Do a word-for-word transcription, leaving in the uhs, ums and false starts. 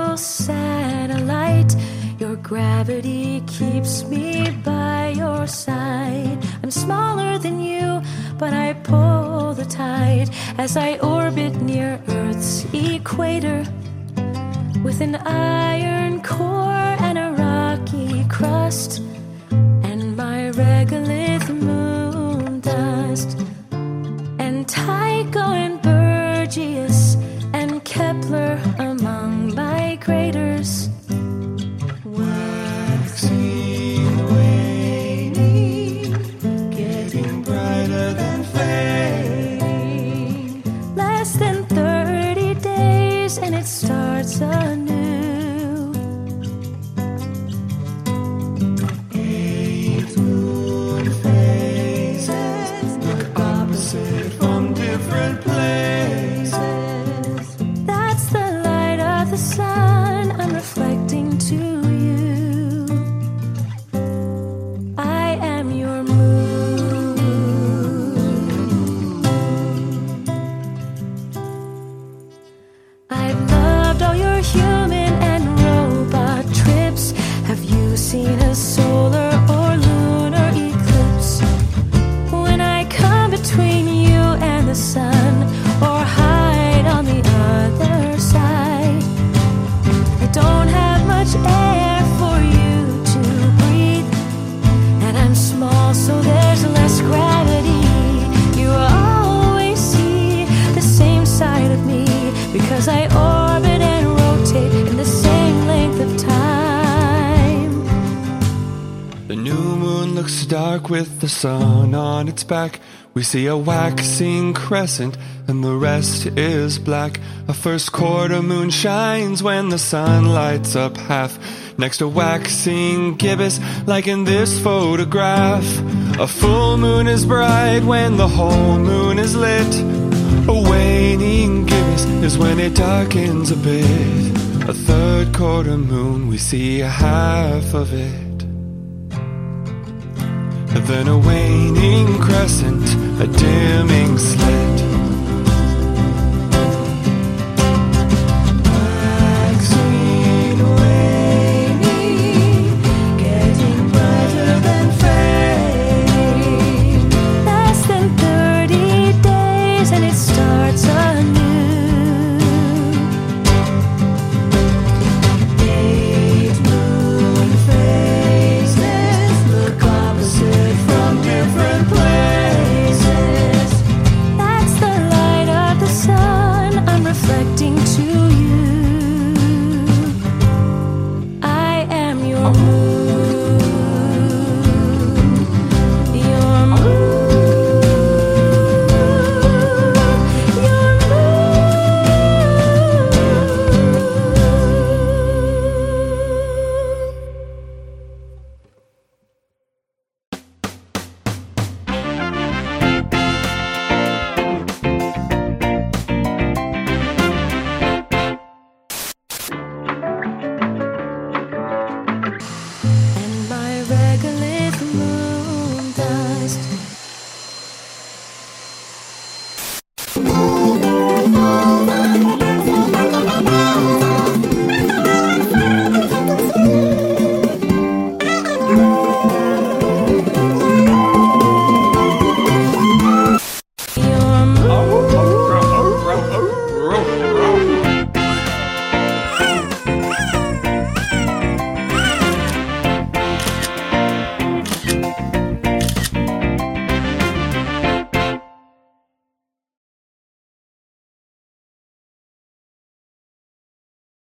little satellite. Your gravity keeps me by your side. I'm smaller than you, but I pull the tide as I orbit near Earth's equator, with an iron core and a rocky crust, and my regolith moon dust, and Tycho and Burgess and Kepler among my craters. Waxing, waning, getting brighter than flame. Less than thirty days and it starts anew. Eight moon phases look opposite from different places. That's the light of the sun I'm reflecting to you. I am your moon. I've loved all your human and robot trips. Have you seen a solar or lunar eclipse? When I come between you and the sun, or hide on the other side, I don't have much air for you to breathe, and I'm small, so there's less gravity. You always see the same side of me, because I orbit and rotate in the same length of time. The new moon looks dark with the sun on its back. We see a waxing crescent and the rest is black. A first quarter moon shines when the sun lights up half. Next a waxing gibbous like in this photograph. A full moon is bright when the whole moon is lit. A waning gibbous is when it darkens a bit. A third quarter moon, we see a half of it. Then a waning crescent, a dimming slit.